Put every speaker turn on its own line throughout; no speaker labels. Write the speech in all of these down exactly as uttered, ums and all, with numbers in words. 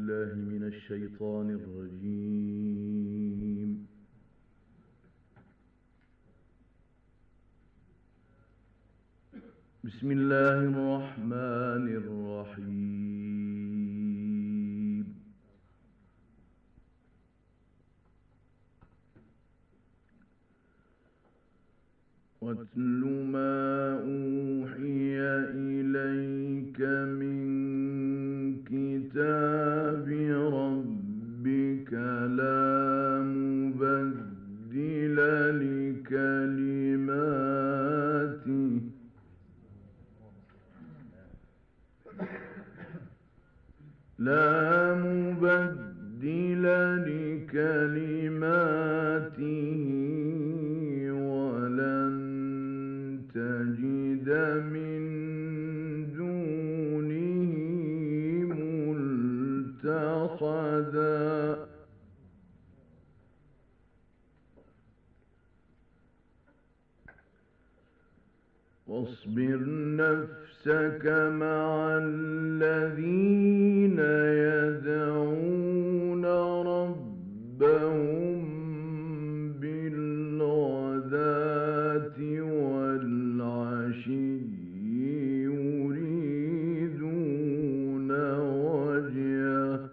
الله من الشيطان الرجيم. بسم الله الرحمن الرحيم. واتل ما أوحي إليك من كتاب ربك لا مبدل لكلماته لا مبدل لكلماته ولن تجد من دونه ملتحدا. واصبر نفسك مع الذين يدعون ربهم بالغداة والعشي يريدون وجهه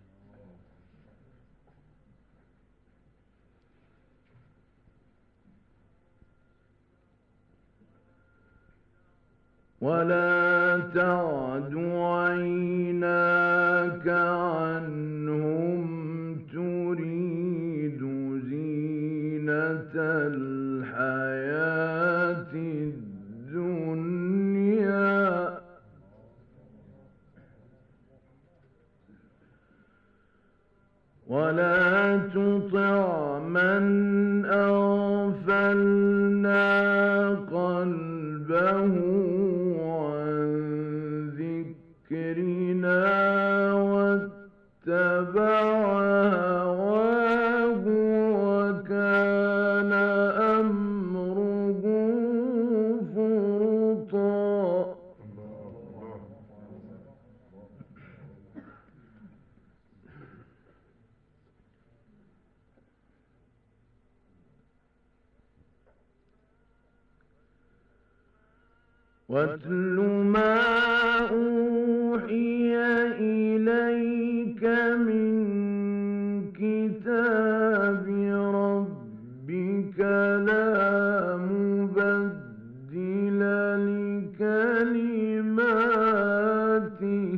ولا تعد عيناك عنهم تريد زينة الحياة الدنيا ولا تطع من أغفلنا قلبه ذكرنا واتبع هواه وكان أمره فرطا. واتل ما أوحي إليك من كتاب ربك لا مبدل لكلماته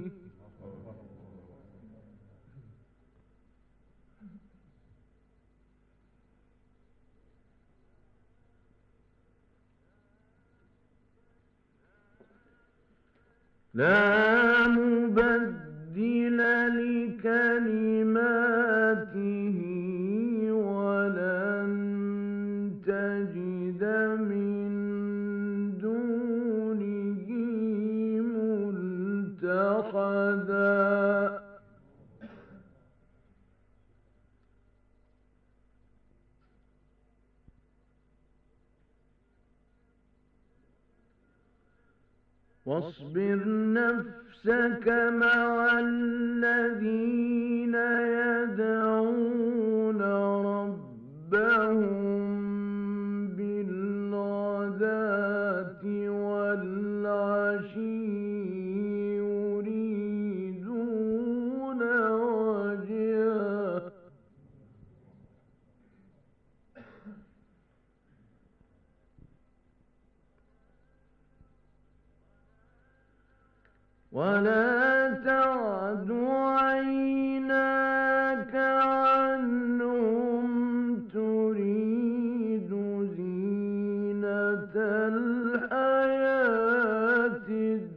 لا مبدل لكلماته ولن تجد من دونه ملتحدا. واصبر نفسك مع الذين يدعون ربهم بالغداة والعشي يريدون وجهه ولا تعد عيناك عنهم تريد زينة الحياة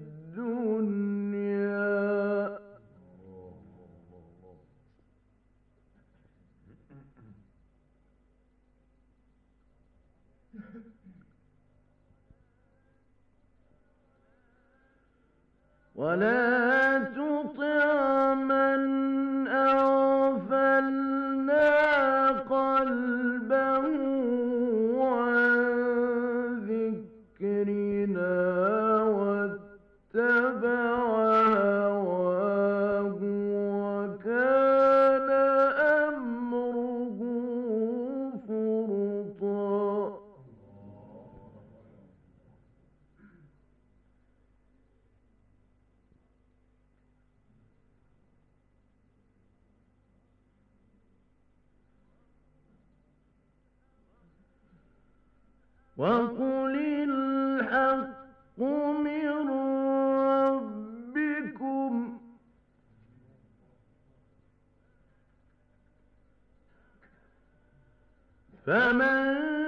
الدنيا ولا تطع من أغفلنا قلبه عن ذكرنا واتبع هواه وكان وقل الحق من ربكم فمن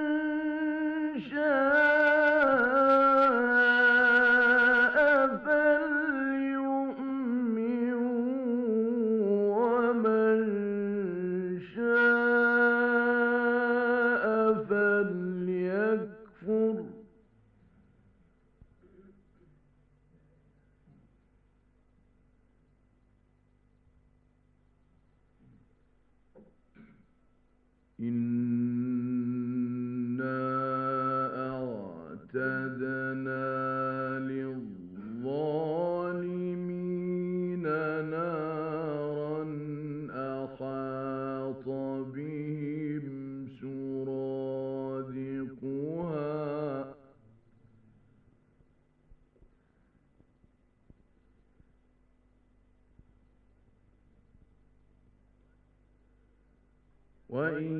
شاء فليؤمن ومن شاء فليكفر إنا أعتدنا للظالمين نارا أحاط بهم سرادقها وإن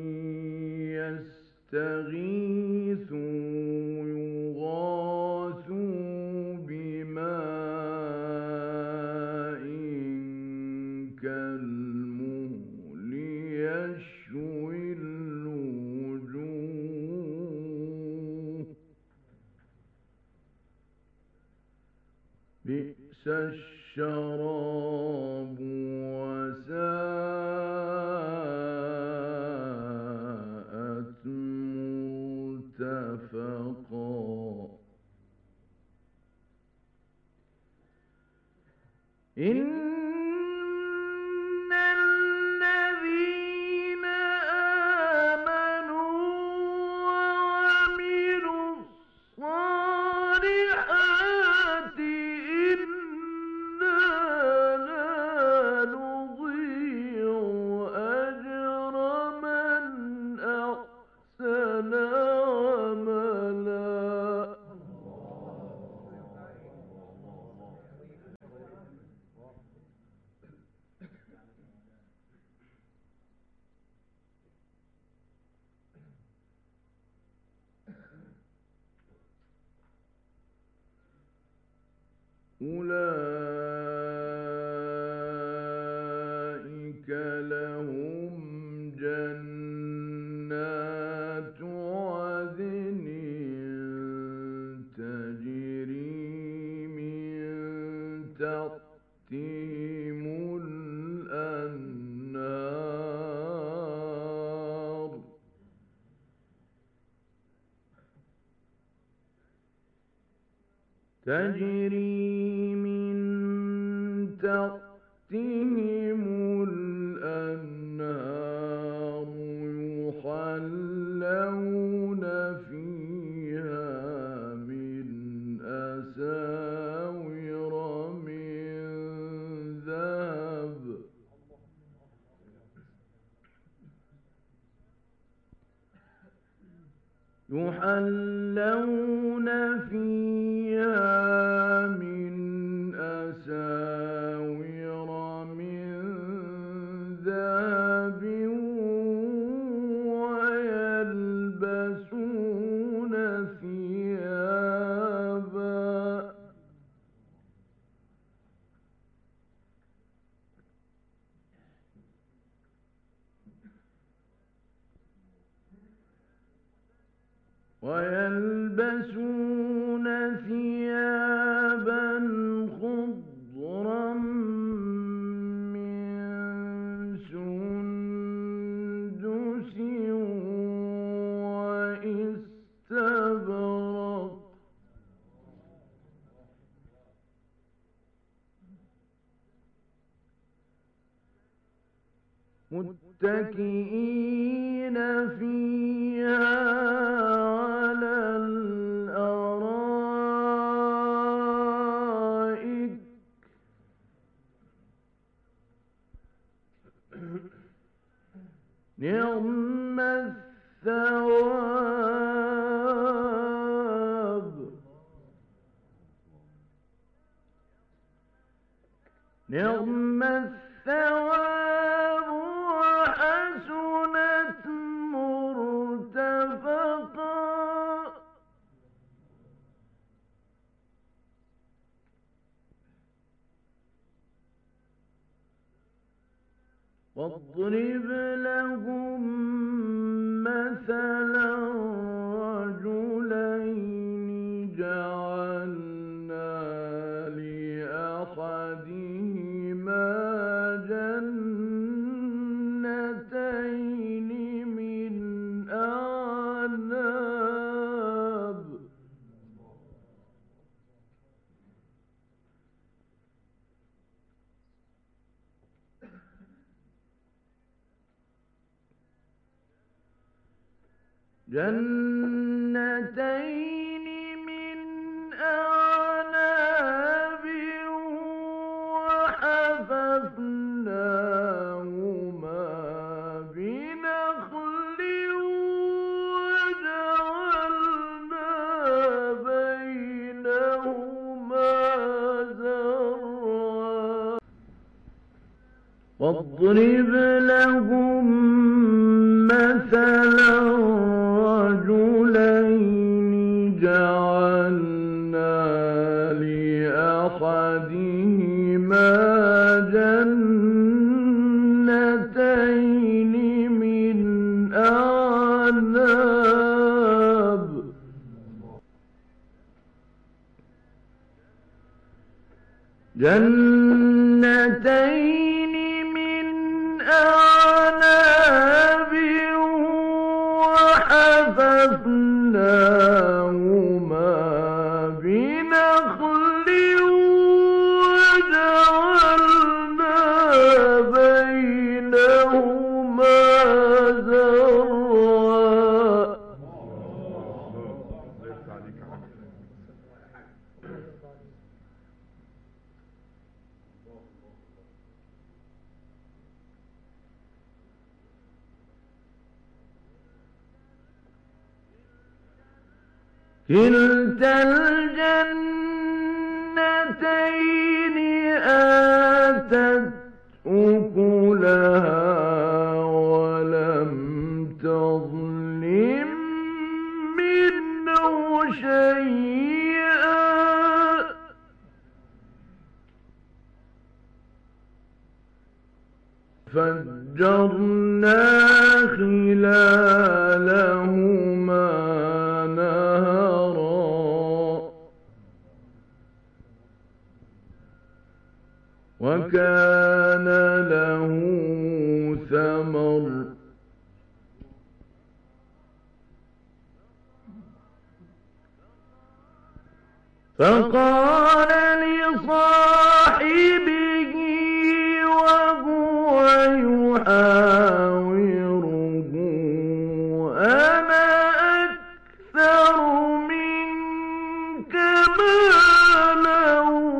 يستغيثوا يغاثوا بماء كالمهل يشوي الوجوه بئس الشراب وساءت مرتفقا إن الذين آمنوا وعملوا الصالحات إنا لا نضيع أجر من أحسن عملا أولئك لهم جنات عدن تجري من تحتهم الأنهار تجري من تحتهم الأنهار يحلون فيها من أساور من ذهب يحلون فيها من أساور من ذهب ويلبسون ثيابا ويلبسون ثيابا خضرا من سندس واستبرق متكئين فيها على الأرائك نعم الثواب نعم الثواب وحسنت مرتفقا واضرب لهم مثلا رجلين جعلنا لأحدهما جنتين من أعناب جنتين من أعناب وحففناهما بنخل وجعلنا بينهما زرعا واضرب لهم مثلا رجلين جعلنا لأحدهما جنتين من أعناب جنتين من أعناب وحففناهما بنخل وجعلنا بينهما زرعا كلتا الجنتين آتت أكلها ولم تظلم منه شيئا فجرنا خلالهما وكان له ثمر فقال لصاحبه وهو يحاوره أنا أكثر منك مالا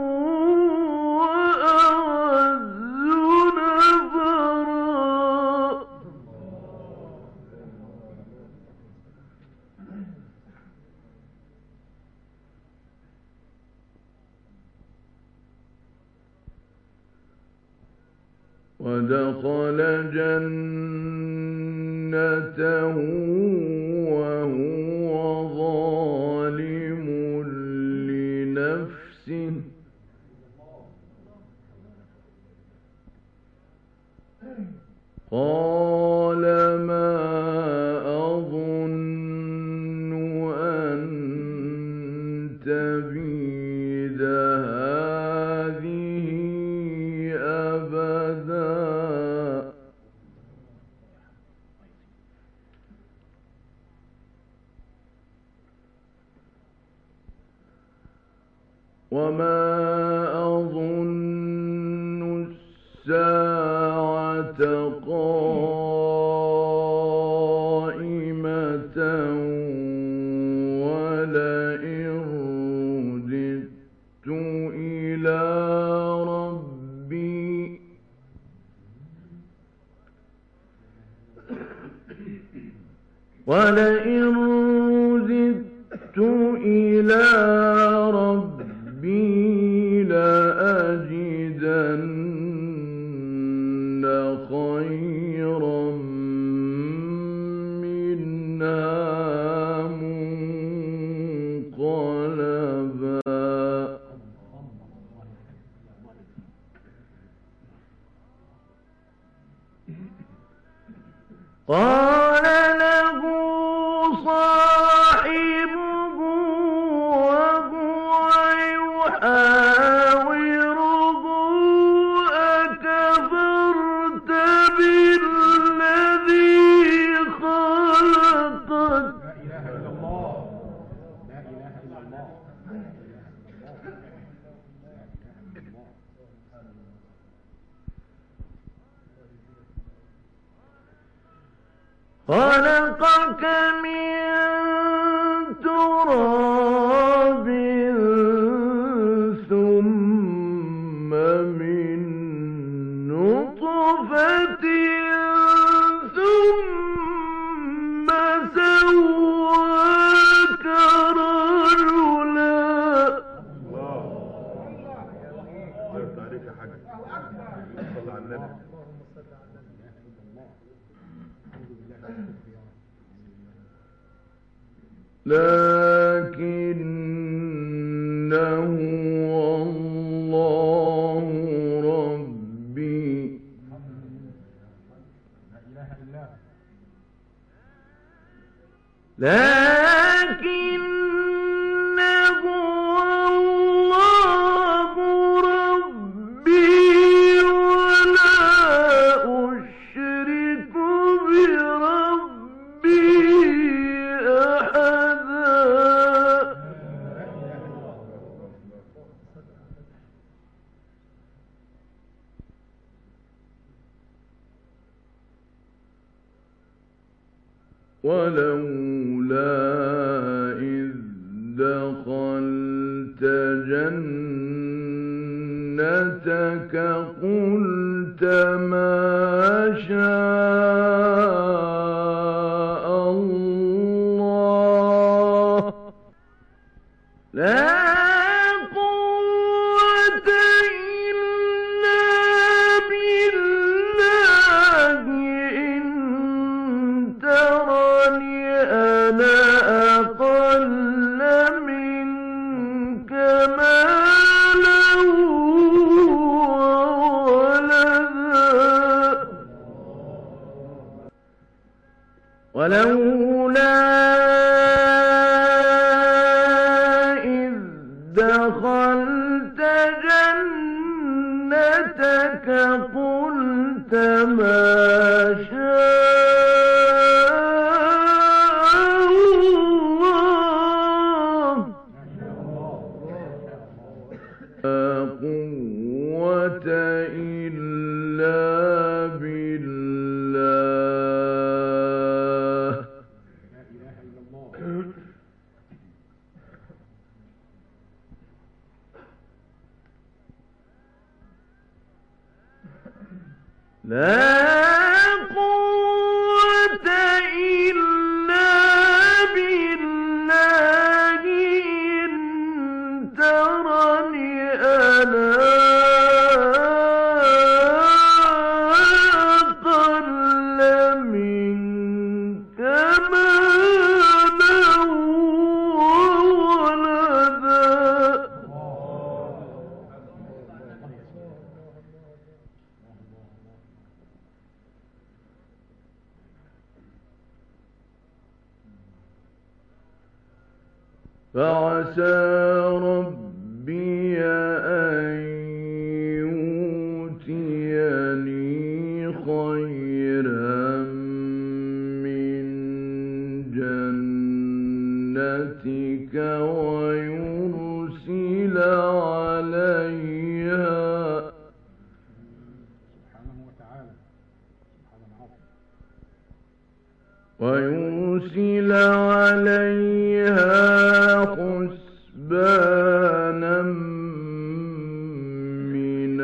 ودخل جنته وهو ظالم لنفسه قال ما أظن أن تبيد هذه أبدا وما أظن الساعة قائمة ولئن رددت إلى ربي ولئن رددت إلى ربي لأجدن خيرا منها منقلبا قال له صاحبه وهو يحاوره أكفرت بالذي خلقك
لا إله إلا الله لا إله إلا الله
خلقك من تراب ثم من نطفة ثم سواك رجلا.
الله عرفت عليك يا حاج. صلى على النبي. لكنه الله ربي
لا إله إلا هو
لكنه الله ربي ولا أشرك بربي أحدا. ولولا إذ دخلت جنتك قلت ما شاء الله لا قوة إلا بالله إن ترني أنا أقل منك مالا وولدا ولولا إذ دخلت جنتك قلت ما شاء الله لا قوة إلا بالله.
لا إله إلا الله
لا قوة إلا بالله إن ترني أنا أقل منك مالا وولدا فعسى ربي أن يؤتيني خيرا من جنتك ويرسل عليها
سبحانه وتعالى سبحان العظيم
ويرسل عليها حسبانا من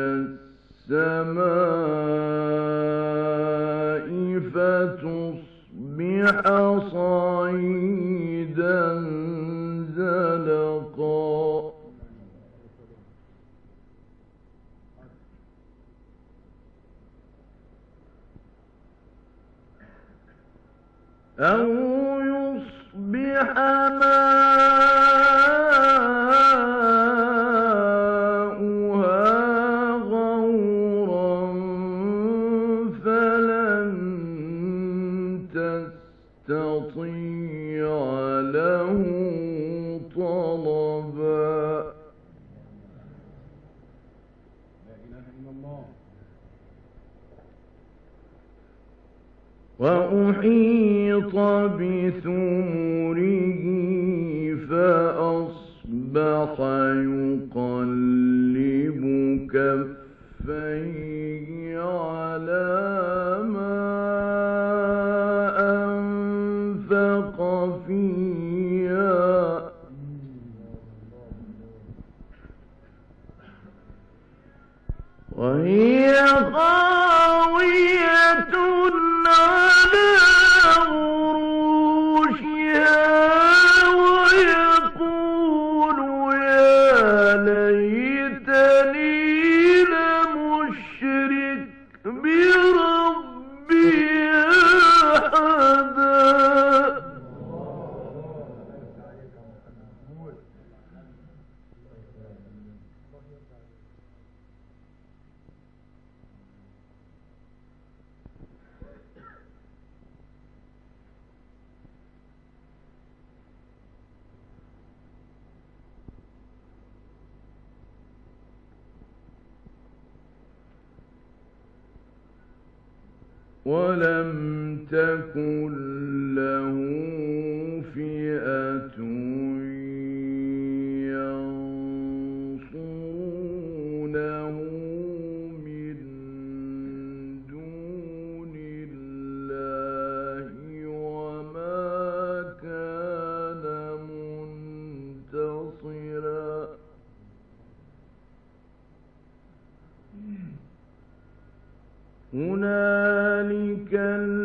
السماء فتصبح صعيدا زلقا. أو يصبح ماؤها غورا فلن وأحيط بثمره فأصبح يقلب كفيه على ما أنفق فيها وهي خاوية على عروشها ويقول يا ليتني لم أشرك بربي أحدا. ولم تكن له فئة ينصرونه من دون الله وما كان منتصرا. هنالك